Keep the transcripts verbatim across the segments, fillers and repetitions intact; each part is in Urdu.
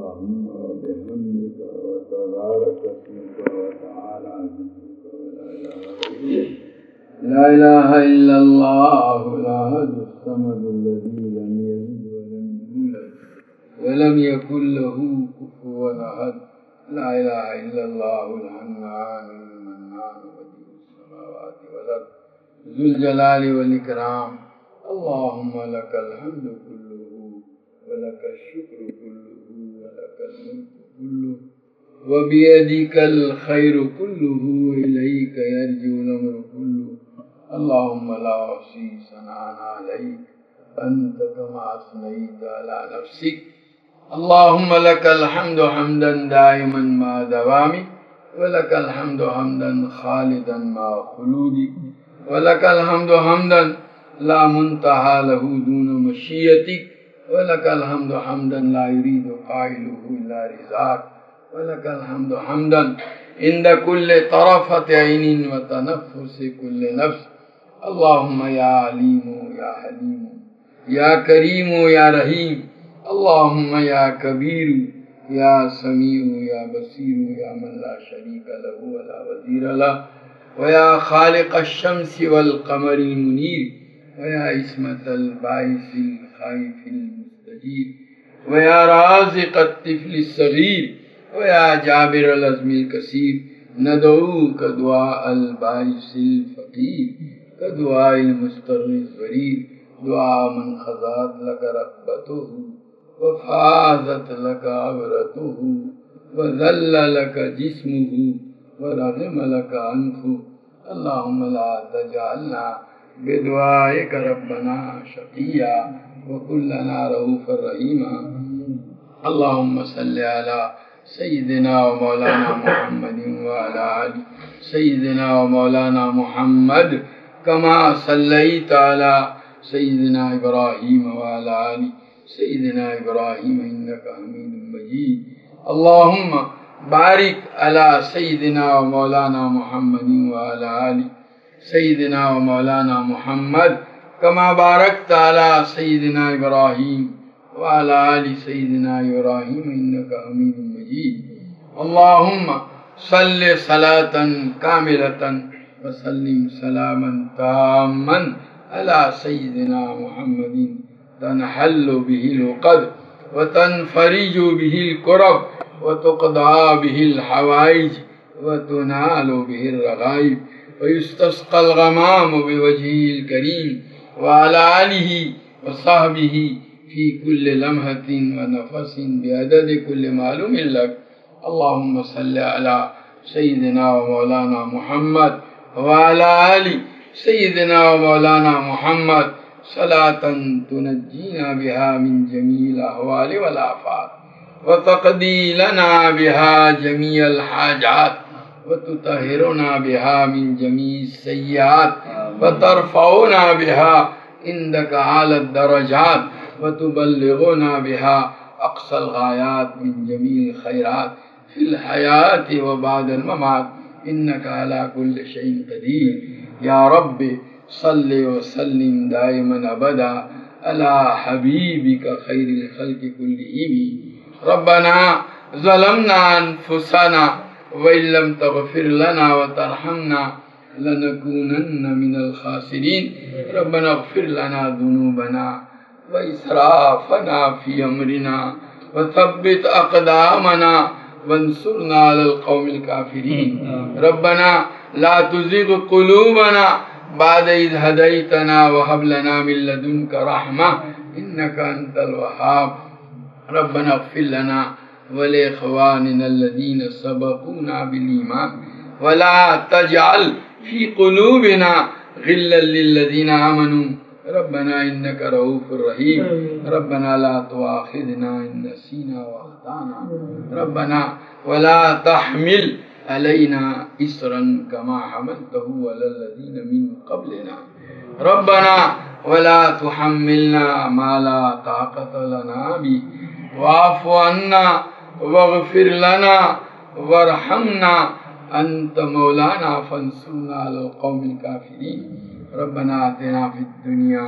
اللهم وبحمدك وتبارك اسمك وتعالى جدك ولا إله إلا الله الأحد الصمد الذي لم يلد ولم يولد ولم يكن له كفوا أحد. لا إله إلا الله الحنان المنان بديع السماوات والأرض ذو الجلال والإكرام. اللهم لك الحمد كله ولك الشكر كله ولك الملك كله وبيدك الخير كله إليك يرجع الأمر كله. اللهم لا أحصي ثناء عليك أنت كما أثنيت على نفسك. اللهم لك الحمد حمدا دائما مع دوامك ولك الحمد حمدا خالدا مع خلودك ولك الحمد حمدا لا منتهى له دون مشيتك ولك الحمد حمدا لا يريد قائله إلا رضاك ولك الحمد حمدا عند كل طرفة عين وتنفس كل نفس. اللهم يا عليم يا حليم يا كريم يا رحيم. اللهم يا كبير يا سميع يا بصير يا من لا شريك له ولا وزير له ويا خالق الشمس والقمر المنير ويا عصمة الباعث الخائف المستجير ويا رازق الطفل الصغير ويا جابر العزم الكثير. ندعوك دعاء البائس الفقير كدعاء المستر الضرير. دعاء من خضعت لك رغبته وفازت لك عبرته وذل لك جسمه ورغم لك أنفه. اللهم لا تجعلنا بدعائك ربنا شقيا وكلنا رؤوفا رحيما. اللهم صل على سيدنا ومولانا محمد وعلى آل سيدنا ومولانا محمد كما صليت على سيدنا إبراهيم وعلى آل سيدنا إبراهيم إنك حميد مجيد. اللهم بارك على سيدنا ومولانا محمد وعلى آل سيدنا ومولانا محمد كما باركت على سيدنا إبراهيم وعلى آل سيدنا إبراهيم إنك حميد مجيد. اللهم صل صلاة كاملة وسلم سلاما تاما على سيدنا محمد تنحل به العقد وتنفرج به الكرب وتقضى به الحوائج وتنال به الرغائب ويستسقى الغمام بوجهه الكريم وعلى آله وصحبه في كل لمحة ونفس بعدد كل معلوم لك. اللهم صل على سيدنا ومولانا محمد وعلى آل سيدنا ومولانا محمد صلاة تنجينا بها من جميع الأهوال والآفات وتقضي لنا بها جميع الحاجات وتطهرنا بها من جميع السيئات وترفعنا بها عندك أعلى الدرجات وتبلغنا بها أقصى الغايات من جميع الخيرات في الحياة وبعد الممات إنك على كل شيء قدير. يا رب صل وسلم دائما أبدا على حبيبك خير الخلق كلهم. ربنا ظلمنا أنفسنا وإن لم تغفر لنا وترحمنا لنكونن من الخاسرين. ربنا اغفر لنا ذنوبنا وإسرافنا في أمرنا وثبت أقدامنا وانصرنا على القوم الكافرين. ربنا لا تزغ قلوبنا بعد إذ هديتنا وهب لنا من لدنك رحمة إنك أنت الوهاب. ربنا اغفر لنا ولإخواننا الذين سبقونا بالإيمان ولا تجعل في قلوبنا غلا للذين آمنوا ربنا إنك رؤوف رحيم. ربنا لا تؤاخذنا إن نسينا وأخطأنا. ربنا ولا تحمل علينا إسرا كما حملته على الذين من قبلنا. ربنا ولا تحملنا ما لا طاقة لنا به واعف عنا واغفر لنا وارحمنا أنت مولانا فانصرنا على القوم الكافرين. ربنا آتنا في الدنيا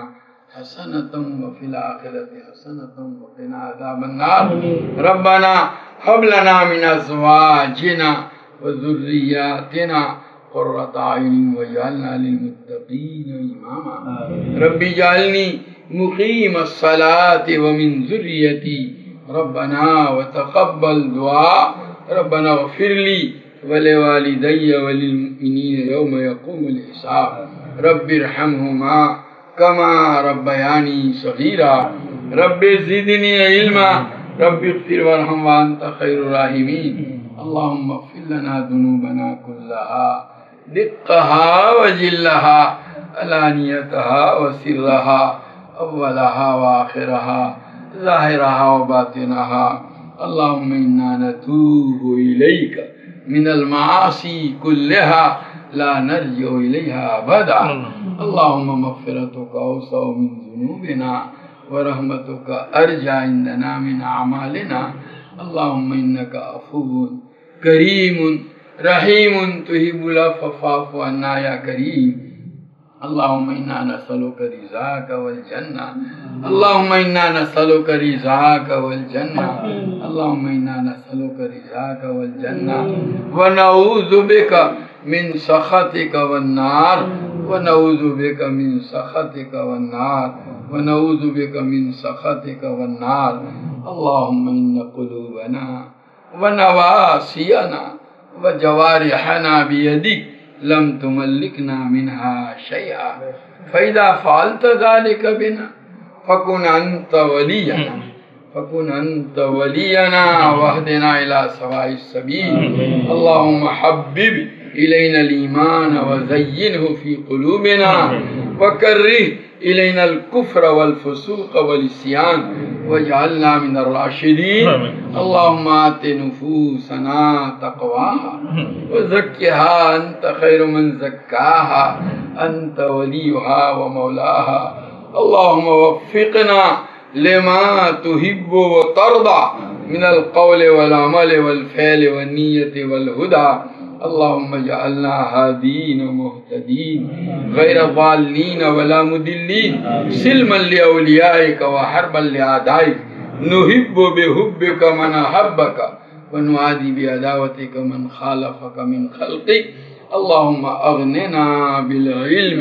حسنة وفي الآخرة حسنة وقنا عذاب النار. ربنا هب لنا من أزواجنا وذرياتنا قرة أعين واجعلنا للمتقين إماما. رب اجعلني مقيم الصلاة ومن ذريتي ربنا وتقبل دعاء. ربنا اغفر لي ولوالدي وللمؤمنين يوم يقوم الحساب. رب ارحمهما كما ربياني صغيرا. رب زدني علما. رب اغفر وارحم وأنت خير الراحمين. اللهم اغفر لنا ذنوبنا كلها دقها وجلها علانيتها وسرها أولها وآخرها ظاهرها وباطنها. اللهم إنا نتوب إليك من المعاصي كلها لا نرجع إليها أبدا. اللهم مغفرتك أوسع من ذنوبنا ورحمتك أرجى عندنا من أعمالنا. اللهم إنك عفو كريم رحيم تحب العفو فاعف عنا يا كريم. اللهم إنا نسألك رضاك والجنة. اللهم إنا نسألك رضاك والجنة. اللهم إنا نسألك رضاك والجنة ونعوذ بك من سخطك والنار. ونعوذ بك من سخطك والنار. ونعوذ بك من سخطك والنار. اللهم إن قلوبنا ونواسينا وجوارحنا بيدك لم تملكنا منها شيئا. فإذا فعلت ذلك بنا فكن أنت ولينا. فكن أنت ولينا واهدنا إلى سواء السبيل. اللهم حبب إلينا الإيمان وزينه في قلوبنا وكره إلينا الكفر والفسوق والعصيان واجعلنا من الراشدين. اللهم آت نفوسنا تقواها وزكها أنت خير من زكاها أنت وليها ومولاها. اللهم وفقنا لما تحب وترضى من القول والعمل والفعل والنية والهدى. اللهم اجعلنا هادين مهتدين غير ضالين ولا مضلين سلما لأوليائك وحربا لأعدائك. نحب بحبك من أحبك ونعادي بعداوتك من خالفك من خلقك. اللهم أغننا بالعلم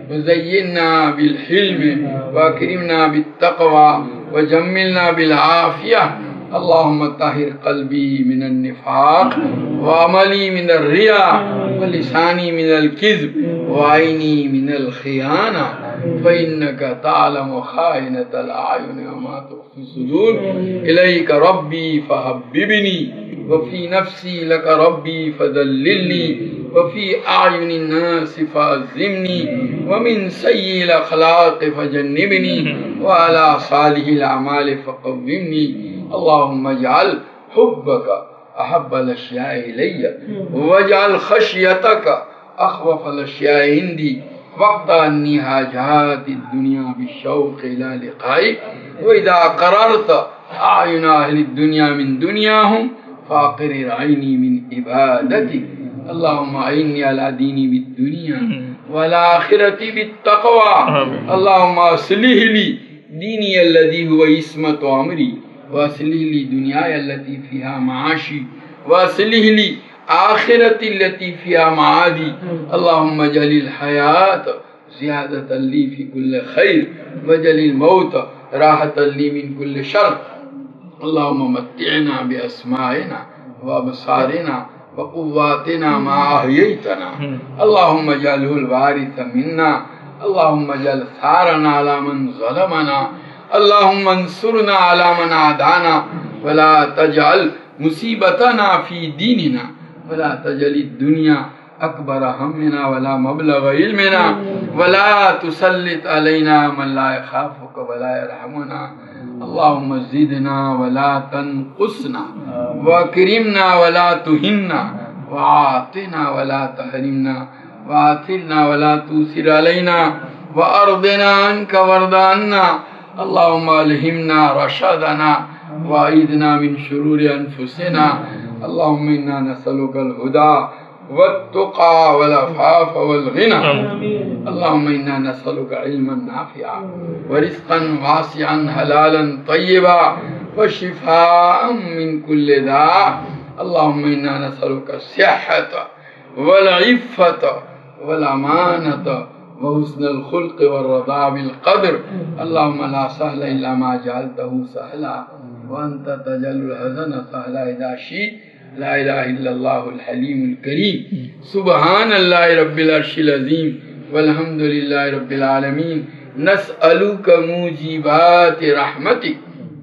وزينا بالحلم وأكرمنا بالتقوى وجملنا بالعافية. اللهم طهر قلبي من النفاق وعملي من الرياء ولساني من الكذب وعيني من الخيانة. فإنك تعلم خائنة الأعين وما تخفي الصدور. إليك ربي فحببني وفي نفسي لك ربي فذللني وفي أعين الناس فأعظمني ومن سيء الأخلاق فجنبني وعلى صالح الأعمال فقومني. اللهم اجعل حبك أحب الأشياء إلي واجعل خشيتك أخوف الأشياء عندي. واقض عني حاجات الدنيا بالشوق إلى لقائك. وإذا قررت أعين أهل الدنيا من دنياهم فأقرر عيني من عبادتك. اللهم أعني على ديني بالدنيا والآخرة بالتقوى. اللهم أصلح لي ديني الذي هو عصمة أمري وأصلح لي دنياي التي فيها معاشي وأصلح لي آخرتي التي فيها معادي. اللهم اجعل الحياة زيادة لي في كل خير واجعل الموت راحة لي من كل شر. اللهم متعنا بأسماعنا وأبصارنا وقواتنا ما أحييتنا. اللهم اجعله الوارث منا. اللهم اجعل ثارنا على من ظلمنا. اللهم انصرنا على من عادانا ولا تجعل مصيبتنا في ديننا ولا تجعل الدنيا أكبر همنا ولا مبلغ علمنا ولا تسلط علينا من لا يخافك ولا يرحمنا. اللهم زدنا ولا تنقصنا واكرمنا ولا تهنا وأعطنا ولا تحرمنا وآثرنا ولا تؤثر علينا وأرضنا عنك وارض عنا. اللهم ألهمنا رشدنا وأعذنا من شرور أنفسنا. اللهم إنا نسألك الهدى والتقى والعفاف والغنى. اللهم إنا نسألك علما نافعا ورزقا واسعا حلالا طيبا وشفاء من كل داء. اللهم إنا نسألك الصحة والعفة والأمانة وحسن الخلق والرضا بالقدر. اللهم لا سهل إلا ما جعلته سهلا وأنت تجعل الحزن سهلا إذا شئت. لا إله إلا الله الحليم الكريم. سبحان الله رب العرش العظيم والحمد لله رب العالمين. نسألك موجبات رحمتك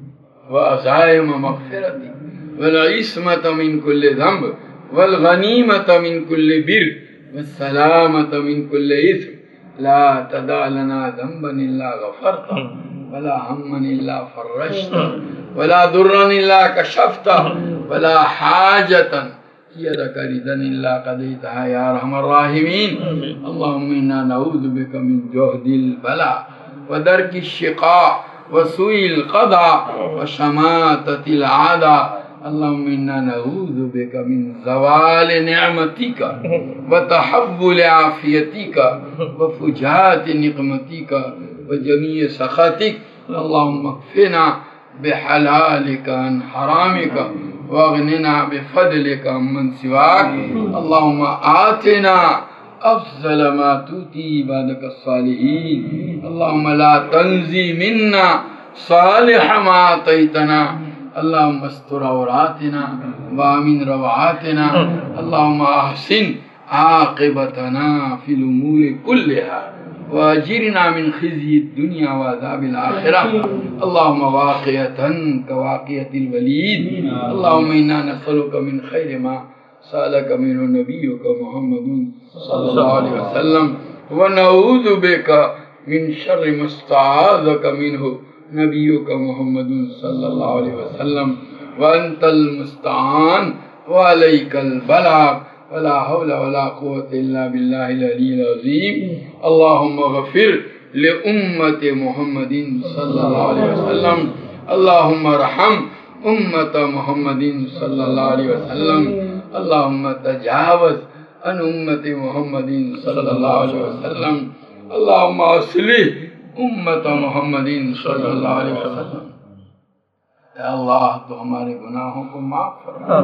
وعزائم مغفرتك والعصمة من كل ذنب والغنيمة من كل بر والسلامة من كل إثم. لا تدع لنا ذنبا إلا غفرته ولا هما إلا فرجته ولا ضرا إلا كشفته ولا حاجة هي لك رضا إلا قضيتها يا أرحم الراحمين. اللهم إنا نعوذ بك من جهد البلاء ودرك الشقاء وسوء القضاء وشماتة الأعداء. اللهم إنا نعوذ بك من زوال نعمتك وتحول عافيتك وفجاءة نقمتك وجميع سخطك. اللهم اكفنا بحلالك عن حرامك واغننا بفضلك عمن سواك. اللهم آتنا أفضل ما تؤتي عبادك الصالحين. اللهم لا تنزي منا صالح ما أعطيتنا. اللهم استر عوراتنا وامن روعاتنا. اللهم احسن عاقبتنا في الامور كلها واجرنا من خزي الدنيا وعذاب الاخره. اللهم واقية كواقية الوليد. اللهم انا نسألك من خير ما سألك منه نبيك محمد صلى الله عليه وسلم ونعوذ بك من شر ما استعاذك منه نبيك محمد صلى الله عليه وسلم وأنت المستعان وعليك البلاغ ولا حول ولا قوة إلا بالله العلي العظيم. اللهم اغفر لأمة محمد صلى الله عليه وسلم. اللهم ارحم أمة محمد صلى الله عليه وسلم. اللهم تجاوز عن أمة محمد صلى الله عليه وسلم. اللهم اصلح امت محمد صلی اللہ علیہ وسلم. اے اللہ تو ہمارے گناہوں کو معاف فرما.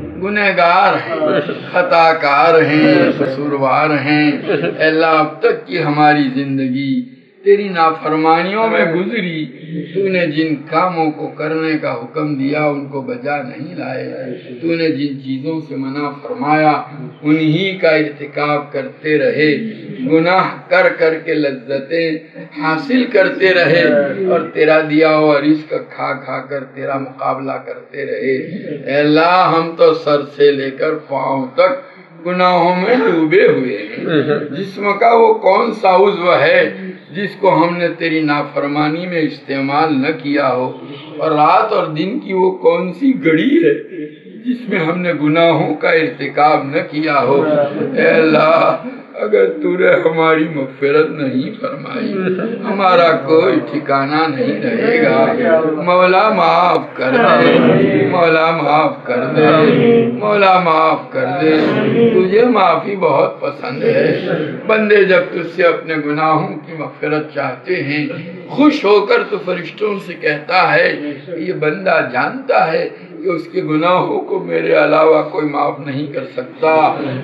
گنہگار ہیں، خطا کار ہیں، قصوروار ہیں. اے اللہ اب تک کی ہماری زندگی تیری نافرمانیوں میں گزری. تو نے جن کاموں کو کرنے کا حکم دیا ان کو بجا نہیں لائے. تو نے جن چیزوں سے منع فرمایا انہی کا ارتکاب کرتے رہے. گناہ کر کر کے لذتیں حاصل کرتے رہے اور تیرا دیا ہوا رزق کھا کھا کر تیرا مقابلہ کرتے رہے. اے اللہ ہم تو سر سے لے کر پاؤں تک گناہوں میں ڈوبے ہوئے ہیں. جسم کا وہ کون سا عضو ہے جس کو ہم نے تیری نافرمانی میں استعمال نہ کیا ہو، اور رات اور دن کی وہ کون سی گھڑی ہے جس میں ہم نے گناہوں کا ارتکاب نہ کیا ہو. اے اللہ اگر تو نے ہماری مغفرت نہیں فرمائی ہمارا کوئی ٹھکانہ نہیں رہے گا. مولا معاف کر دے، مولا معاف کر دے، مولا معاف کر دے. تجھے معافی بہت پسند ہے. بندے جب تجھ سے اپنے گناہوں کی مغفرت چاہتے ہیں خوش ہو کر تو فرشتوں سے کہتا ہے یہ بندہ جانتا ہے کہ اس کے گناہوں کو میرے علاوہ کوئی معاف نہیں کر سکتا.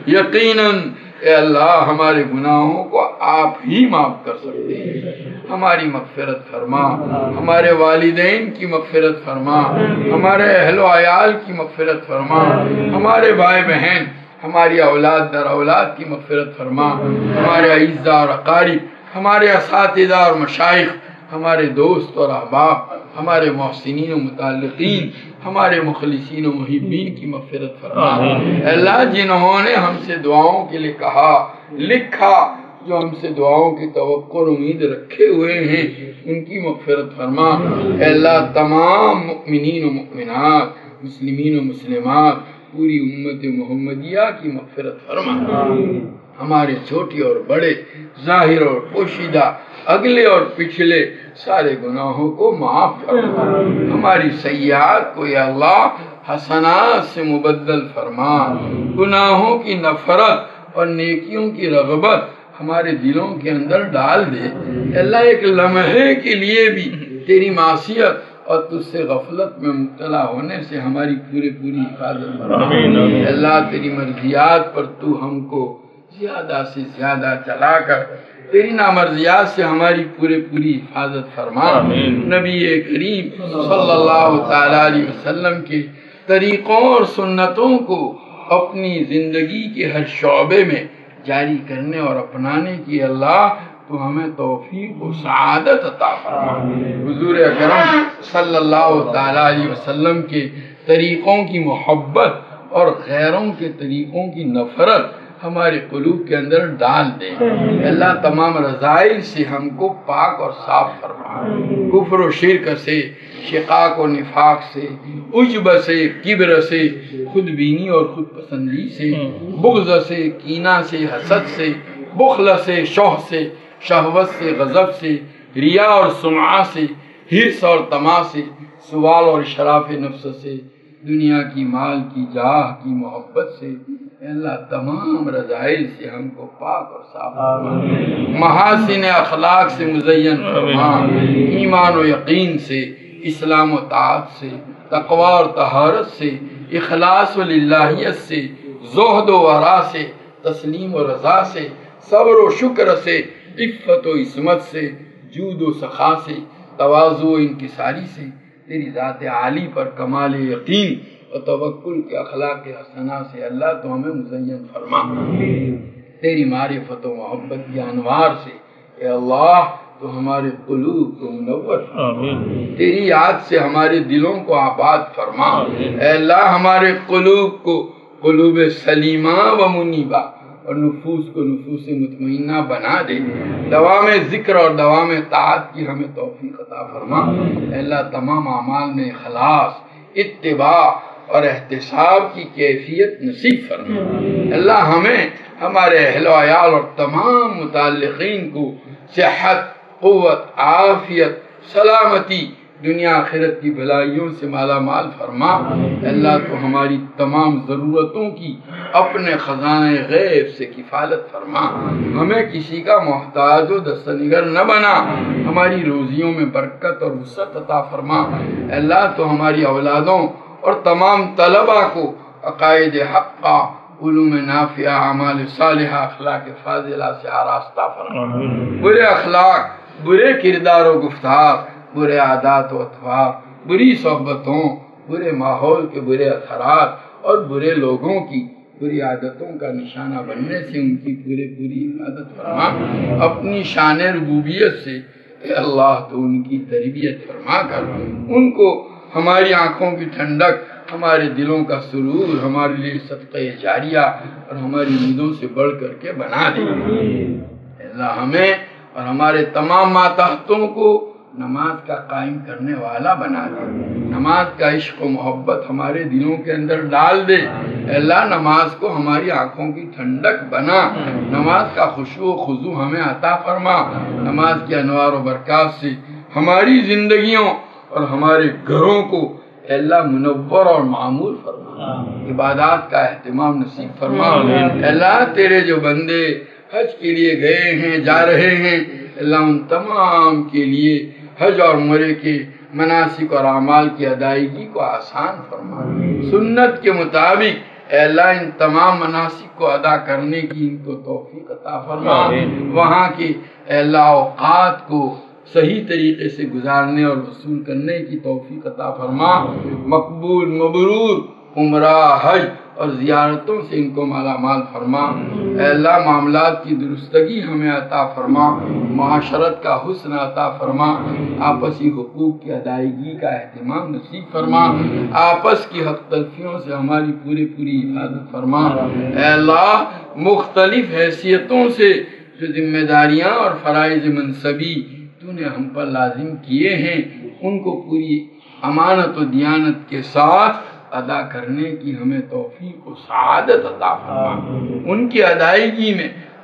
یقیناً اے اللہ ہمارے گناہوں کو آپ ہی معاف کر سکتے ہیں. ہماری مغفرت فرما، ہمارے والدین کی مغفرت فرما، ہمارے اہل و عیال کی مغفرت فرما، ہمارے بھائی بہن، ہماری اولاد در اولاد کی مغفرت فرما، ہمارے اعزاء اور اقارب، ہمارے اساتذہ اور مشائخ، ہمارے دوست اور احباب، ہمارے محسنین و متعلقین، ہمارے مخلصین و محبین کی مغفرت فرما. اللہ جنہوں نے ہم سے دعاؤں کے لیے کہا لکھا، جو ہم سے دعاؤں کی توقع اور امید رکھے ہوئے ہیں ان کی مغفرت فرما. اے اللہ تمام مؤمنین و مؤمنات، مسلمین و مسلمات، پوری امت محمدیہ کی مغفرت فرما. ہمارے چھوٹے اور بڑے، ظاہر اور پوشیدہ، اگلے اور پچھلے سارے گناہوں کو معاف فرما، ہماری سیئات کو یا اللہ حسنات سے مبدل فرما، گناہوں کی نفرت اور نیکیوں کی رغبت ہمارے دلوں کے اندر ڈال دے۔ اللہ ایک لمحے کے لیے بھی تیری معصیت اور تجھ سے غفلت میں مبتلا ہونے سے ہماری پورے پوری حفاظت فرما۔ اللہ تیری مرضیات پر تو ہم کو زیادہ سے زیادہ چلا کر تیری نامرضیات سے ہماری پورے پوری حفاظت فرما۔ نبی کریم صلی اللہ تعالیٰ علیہ وسلم کے طریقوں اور سنتوں کو اپنی زندگی کے ہر شعبے میں جاری کرنے اور اپنانے کی اللہ تو ہمیں توفیق و سعادت عطا فرما۔ حضور اکرم صلی اللہ تعالیٰ علیہ وسلم کے طریقوں کی محبت اور غیروں کے طریقوں کی نفرت ہمارے قلوب کے اندر ڈال دے۔ اللہ تمام رذائل سے ہم کو پاک اور صاف فرما، کفر و شرک سے، شقاق و نفاق سے، عجب سے، کبر سے، خود بینی اور خود پسندی سے، بغض سے، کینہ سے، حسد سے، بخل سے، شوہ سے، شہوت سے، غضب سے، ریا اور سمعہ سے، حرص اور طمع سے، سوال اور شراف نفس سے، دنیا کی، مال کی، جاہ کی محبت سے، اللہ تمام رذائل سے ہم کو پاک اور صاف فرما، محاسن اخلاق سے مزین فرما، ایمان و یقین سے، اسلام و طاعت سے، تقوی اور طہارت سے، اخلاص و للہیت سے، زہد و ورع سے، تسلیم و رضا سے، صبر و شکر سے، عفت و عصمت سے، جود و سخا سے، تواضع و انکساری سے، تیری ذات عالی پر کمال یقین اور توکل کے اخلاق حسنہ سے اللہ تو ہمیں مزین فرما۔ تیری معرفت و محبت کی انوار سے اے اللہ تو ہمارے قلوب کو منور فرما، تیری یاد سے ہمارے دلوں کو آباد فرما۔ اے اللہ ہمارے قلوب کو قلوب سلیمہ و منیبہ اور نفوس کو نفوس مطمئنہ بنا دے، دوام ذکر اور دوام طاعت کی ہمیں توفیق عطا فرما۔ اے اللہ تمام اعمال میں اخلاص، اتباع اور احتساب کی کیفیت نصیب فرما۔ اللہ ہمیں، ہمارے اہل و عیال اور تمام متعلقین کو صحت، قوت، عافیت، سلامتی، دنیا آخرت کی بھلائیوں سے مالا مال فرما۔ اللہ تو ہماری تمام ضرورتوں کی اپنے خزانہ غیب سے کفالت فرما، ہمیں کسی کا محتاج و دستنگر نہ بنا، ہماری روزیوں میں برکت اور وسعت عطا فرما۔ اللہ تو ہماری اولادوں اور تمام طلباء کو عقائد حقہ، علوم نافعہ، اعمال صالحہ، اخلاق فاضلہ سے آراستہ فرما۔ برے اخلاق، برے کردار و گفتار، برے عادات و اطوار، بری صحبتوں، برے ماحول کے برے اثرات اور برے لوگوں کی بری عادتوں کا نشانہ بننے سے ان کی پورے پوری حفاظت فرما۔ اپنی شان ربوبیت سے اے اللہ تو ان کی تربیت فرما کر ان کو ہماری آنکھوں کی ٹھنڈک، ہمارے دلوں کا سرور، ہمارے لیے صدقہ جاریہ اور ہماری امیدوں سے بڑھ کر کے بنا دے۔ اللہ ہمیں اور ہمارے تمام ماتحتوں کو نماز کا قائم کرنے والا بنا دے، نماز کا عشق و محبت ہمارے دلوں کے اندر ڈال دے۔ اللہ نماز کو ہماری آنکھوں کی ٹھنڈک بنا، نماز کا خشوع و خضوع ہمیں عطا فرما، نماز کی انوار و برکات سے ہماری زندگیوں اور ہمارے گھروں کو اے اللہ منور اور معمور فرما، عبادات کا اہتمام نصیب فرما۔ اے اللہ تیرے جو بندے حج کے لیے گئے ہیں، جا رہے ہیں، اللہ ان تمام کے لیے حج اور عمرے کے مناسک اور اعمال کی ادائیگی کو آسان فرما، سنت کے مطابق اے اللہ ان تمام مناسک کو ادا کرنے کی ان کو توفیق عطا فرما، وہاں کے اے اللہ اوقات کو صحیح طریقے سے گزارنے اور وصول کرنے کی توفیق عطا فرما، مقبول مبرور عمرہ، حج اور زیارتوں سے ان کو مالا مال فرما۔ اے اللہ معاملات کی درستگی ہمیں عطا فرما، معاشرت کا حسن عطا فرما، آپسی حقوق کی ادائیگی کا اہتمام نصیب فرما، آپس کی حق تلفیوں سے ہماری پوری پوری حفاظت فرما۔ اے اللہ مختلف حیثیتوں سے جو ذمہ داریاں اور فرائض منصبی تو نے ہم پر لازم کیے ہیں ان کو پوری امانت و دیانت کے ساتھ ادا کرنے کی ہمیں توفیق و سعادت عطا فرما، ان کی ادائیگی میں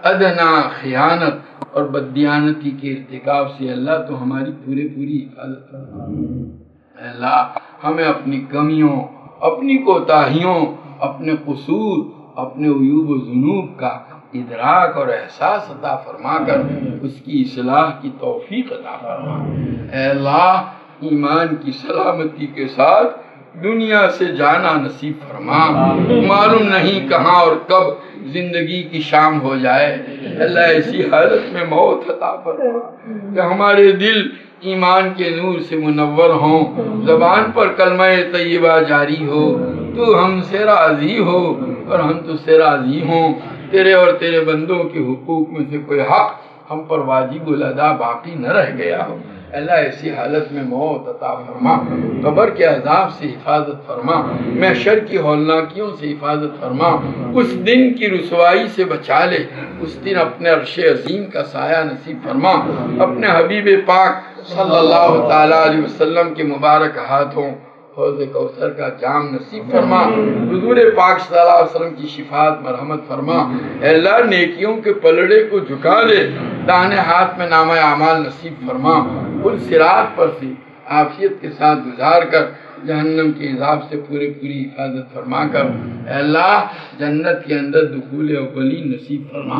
ادنا خیانت اور بددیانتی کے ارتکاب سے اللہ تو ہماری پورے پوری حفاظت فرما۔ اللہ ہمیں اپنی کمیوں، اپنی کوتاہیوں، اپنے قصور، اپنے عیوب و ذنوب کا ادراک اور احساس عطا فرما کر اس کی اصلاح کی توفیق عطا فرما۔ اے اللہ ایمان کی سلامتی کے ساتھ دنیا سے جانا نصیب فرما۔ معلوم نہیں کہاں اور کب زندگی کی شام ہو جائے، اللہ ایسی حالت میں موت عطا فرما کہ ہمارے دل ایمان کے نور سے منور ہوں، زبان پر کلمہ طیبہ جاری ہو، تو ہم سے راضی ہو اور ہم تو سے راضی ہوں، تیرے اور تیرے بندوں کے حقوق میں سے کوئی حق ہم پر واجب الادا باقی نہ رہ گیا ہو۔ اللہ ایسی حالت میں موت عطا فرما، قبر کے عذاب سے حفاظت فرما، محشر کی ہولناکیوں سے حفاظت فرما، اس دن کی رسوائی سے بچا لے، اس دن اپنے عرش عظیم کا سایہ نصیب فرما، اپنے حبیب پاک صلی اللہ تعالیٰ علیہ وسلم کے مبارک ہاتھوں حوض کوثر کا جام نصیب فرما، حضور پاک صلی اللہ علیہ وسلم کی شفاعت مرحمت فرما۔ اے اللہ نیکیوں کے پلڑے کو جھکا دے، داہنے ہاتھ میں نامہ اعمال نصیب فرما، پل صراط پر سے عافیت کے ساتھ گزار کر جہنم کے عذاب سے پورے پوری حفاظت فرما کر اے اللہ جنت کے اندر دخول اولین نصیب فرما۔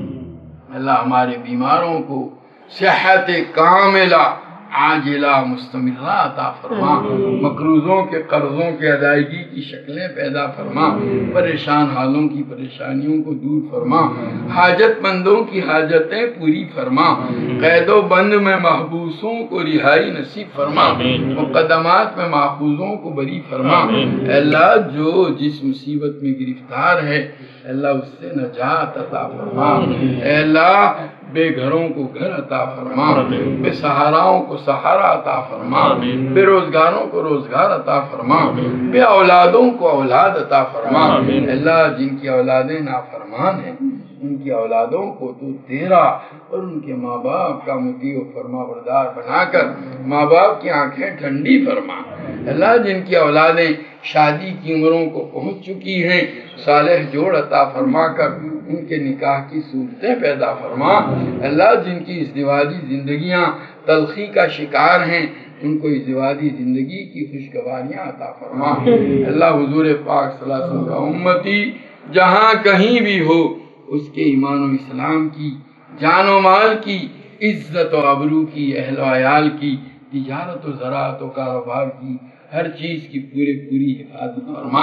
اللہ ہمارے بیماروں کو صحت کاملہ عاجلہ مستمرہ عطا فرما، مقروضوں کے قرضوں کے ادائیگی کی شکلیں پیدا فرما، پریشان حالوں کی پریشانیوں کو دور فرما، حاجت مندوں کی حاجتیں پوری فرما، قید و بند میں محبوسوں کو رہائی نصیب فرما، مقدمات میں محفوظوں کو بری فرما۔ اے اللہ جو جس مصیبت میں گرفتار ہے اللہ اس سے نجات عطا فرما۔ اے اللہ بے گھروں کو گھر عطا فرما، بے سہاراؤں کو سہارا عطا فرما، بے روزگاروں کو روزگار عطا فرما، بے اولادوں کو اولاد عطا فرما۔ اللہ جن کی اولادیں نافرمان ہیں ان کی اولادوں کو تو تیرا اور ان کے ماں باپ کا مطیع و فرما بردار بنا کر ماں باپ کی آنکھیں ٹھنڈی فرما۔ اللہ جن کی اولادیں شادی کی عمروں کو پہنچ چکی ہیں صالح جوڑ عطا فرما کر ان کے نکاح کی صورتیں پیدا فرما۔ اللہ جن کی ازدواجی زندگیاں تلخی کا شکار ہیں ان کو ازدواجی زندگی کی خوشگواریاں عطا فرما۔ اللہ حضور پاک صلی اللہ علیہ وسلم کا امتی جہاں کہیں بھی ہو اس کے ایمان و اسلام کی، جان و مال کی، عزت و آبرو کی، اہل و عیال کی، تجارت و زراعت و کاروبار کی، ہر چیز کی پورے پوری حفاظت فرما۔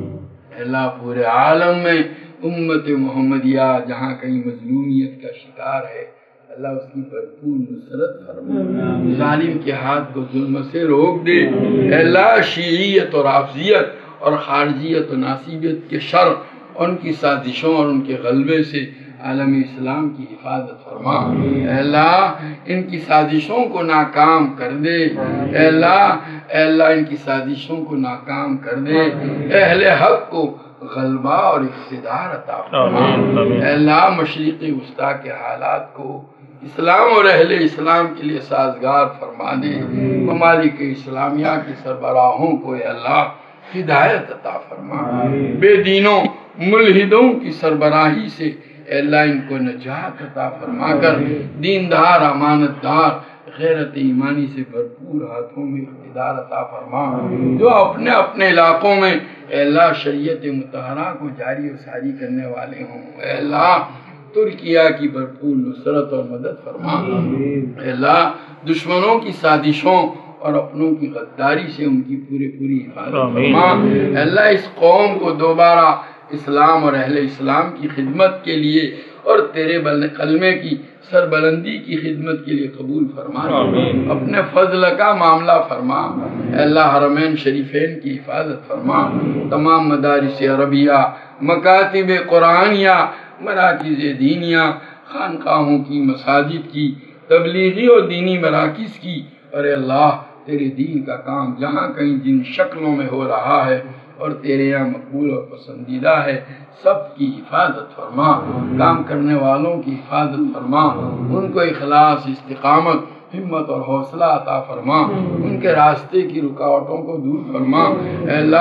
اللہ پورے عالم میں امت محمدیہ جہاں کہیں مظلومیت کا شکار ہے اللہ اس کی بھرپور نصرت فرما، ظالم کے ہاتھ کو ظلم سے روک دے۔ اے اللہ شیعیت اور رافضیت اور خارجیت و ناصبیت کے شر ان کی سازشوں اور ان کے غلبے سے عالم اسلام کی حفاظت فرما۔ اے اللہ ان کی سازشوں کو ناکام کر دے، اے اللہ اے اللہ ان کی سازشوں کو ناکام کر دے، اہل حق کو غلبہ اور اقتدار عطا فرما۔ اے اللہ مشرق وسطیٰ کے حالات کو اسلام اور اہل اسلام کے لیے سازگار فرما دے، ممالک اسلامیہ کے سربراہوں کو اے اللہ ہدایت عطا فرما، بے دینوں ملحدوں کی سربراہی سے اے اللہ ان کو نجات عطا فرما کر دیندار امانت دار غیرت ایمانی سے بھرپور ہاتھوں میں اقتدار عطا فرما، جو اپنے اپنے علاقوں میں اے اللہ شریعت مطہرہ کو جاری و ساری کرنے والے ہوں اے اللہ ترکیہ کی بھرپور نصرت اور مدد فرما۔ اے اللہ دشمنوں کی سازشوں اور اپنوں کی غداری سے ان کی پوری پوری حفاظت فرما۔ اے اللہ اس قوم کو دوبارہ اسلام اور اہل اسلام کی خدمت کے لیے اور تیرے کلمے کی سربلندی کی خدمت کے لیے قبول فرما، اپنے فضل کا معاملہ فرما۔ اے اللہ حرمین شریفین کی حفاظت فرما، تمام مدارس عربیہ، مکاتب قرآنیہ، مراکز دینیہ، خانقاہوں کی، مساجد کی، تبلیغی اور دینی مراکز کی، اور اے اللہ تیرے دین کا کام جہاں کہیں جن شکلوں میں ہو رہا ہے اور تیرے یہاں مقبول اور پسندیدہ ہے سب کی حفاظت فرما، کام کرنے والوں کی حفاظت فرما، ان کو اخلاص، استقامت، ہمت اور حوصلہ عطا فرما، ان کے راستے کی رکاوٹوں کو دور فرما۔ اے اللہ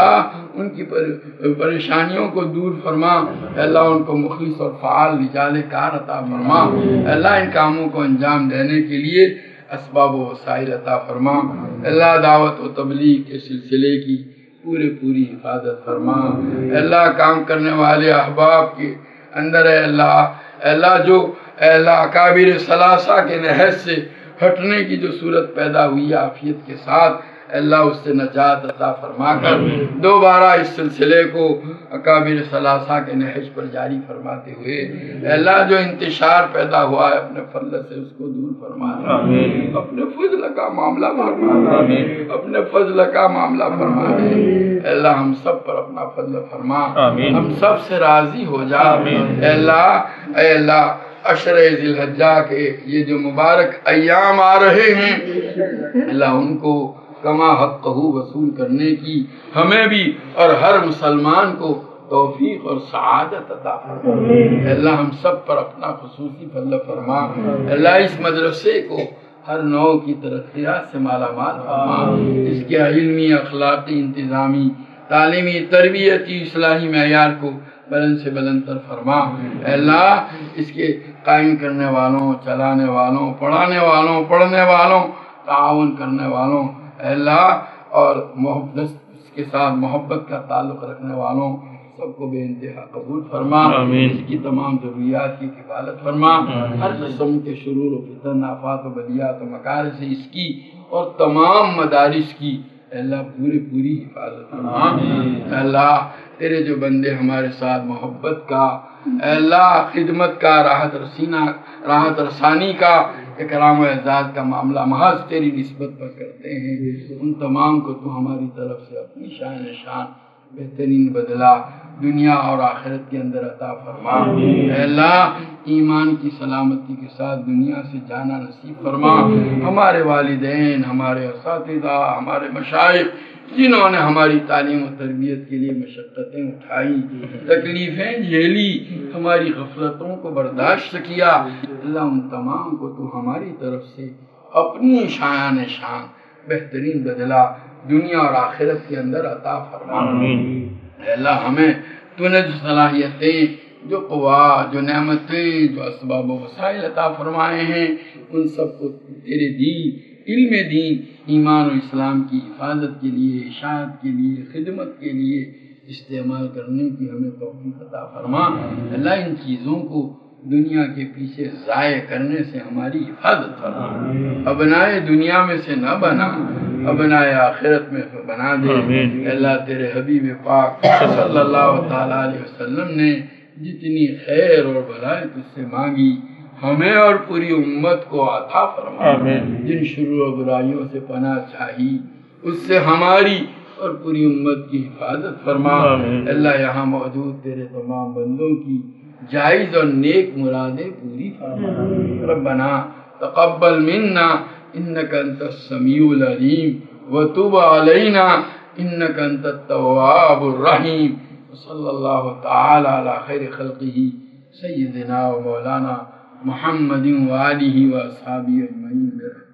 ان کی پریشانیوں کو دور فرما، اے اللہ ان کو مخلص اور فعال رجال کار عطا فرما، اے اللہ ان کاموں کو انجام دینے کے لیے اسباب و وسائل عطا فرما، اے اللہ دعوت و تبلیغ کے سلسلے کی پورے پوری حفاظت فرما، اے اللہ کام کرنے والے احباب کے اندر اے اللہ اے اللہ جو اے اللہ اکابر ثلاثہ کے نہج سے ہٹنے کی جو صورت پیدا ہوئی عافیت کے ساتھ، اے اللہ اس سے نجات عطا فرما کر دوبارہ اس سلسلے کو اکابر ثلاثہ کے نہج پر جاری فرماتے ہوئے اے اللہ جو انتشار پیدا ہوا ہے اپنے فضل سے اس کو دور فرما دے، اپنے فضل کا معاملہ فرما دے، اپنے فضل کا معاملہ فرما دے، اے اللہ ہم سب پر اپنا فضل فرما، ہم سب سے راضی ہو جا، اے اللہ اے اللہ عشر ذی الحجہ کے یہ جو مبارک ایام آ رہے ہیں اللہ ان کو کما حقہ وصول کرنے کی ہمیں بھی اور ہر مسلمان کو توفیق اور سعادت عطا فرما، اے اللہ ہم سب پر اپنا خصوصی فضل فرما، اے اللہ اس مدرسے کو ہر نوع کی ترقیات سے مالا مال فرما، اس کے علمی اخلاقی انتظامی تعلیمی تربیتی اصلاحی معیار کو بلند سے بلند تر فرما، اے اللہ اس کے قائم کرنے والوں چلانے والوں پڑھانے والوں پڑھنے والوں تعاون کرنے والوں اے اللہ اور محبت اس کے ساتھ محبت کا تعلق رکھنے والوں سب کو بے انتہا قبول فرما، اس کی تمام ضروریات کی کفالت فرما، ہر قسم کے شرور و فتن آفات و بلیات و مکار سے اس کی اور تمام مدارس کی اے اللہ پوری پوری حفاظت فرما، اے اللہ تیرے جو بندے ہمارے ساتھ محبت کا اے اللہ خدمت کا راحت رسینہ راحت رسانی کا اکرام و اعزاز کا معاملہ محض تیری نسبت پر کرتے ہیں، ان تمام کو تو ہماری طرف سے اپنی شان شان بہترین بدلہ دنیا اور آخرت کے اندر عطا فرما، اے اللہ ایمان کی سلامتی کے ساتھ دنیا سے جانا نصیب فرما، ہمارے والدین ہمارے اساتذہ ہمارے مشائخ جنہوں نے ہماری تعلیم و تربیت کے لیے مشقتیں اٹھائی تکلیفیں جھیلی ہماری غفلتوں کو برداشت کیا، اللہ ان تمام کو تو ہماری طرف سے اپنی شان شان بہترین بدلہ دنیا اور آخرت کے اندر عطا فرما، اے اللہ ہمیں تو نے جو صلاحیتیں جو قوا جو نعمتیں جو اسباب و وسائل عطا فرمائے ہیں ان سب کو تیرے دین علم دین ایمان و اسلام کی حفاظت کے لیے اشاعت کے لیے خدمت کے لیے استعمال کرنے کی ہمیں توفیق عطا فرما، اللہ ان چیزوں کو دنیا کے پیچھے ضائع کرنے سے ہماری حفاظت فرما، ابنائے دنیا میں سے نہ بنا ابنائے آخرت میں بنا دے، اللہ تیرے حبیب پاک صلی اللہ تعالیٰ علیہ وسلم نے جتنی خیر اور بھلائی تجھ سے مانگی ہمیں اور پوری امت کو عطا فرما، جن شرور و برائیوں سے پناہ چاہی اس سے ہماری اور پوری امت کی حفاظت فرما، اللہ یہاں موجود تیرے تمام بندوں کی جائز اور نیک مرادیں پوری فرما، ربنا تقبل منا انک انت السمیع العلیم وتب علینا انک انت التواب الرحیم، صلی اللہ تعالی علی خیر خلقہ سیدنا و مولانا محمد و آلہ و اصحابہ اجمعین۔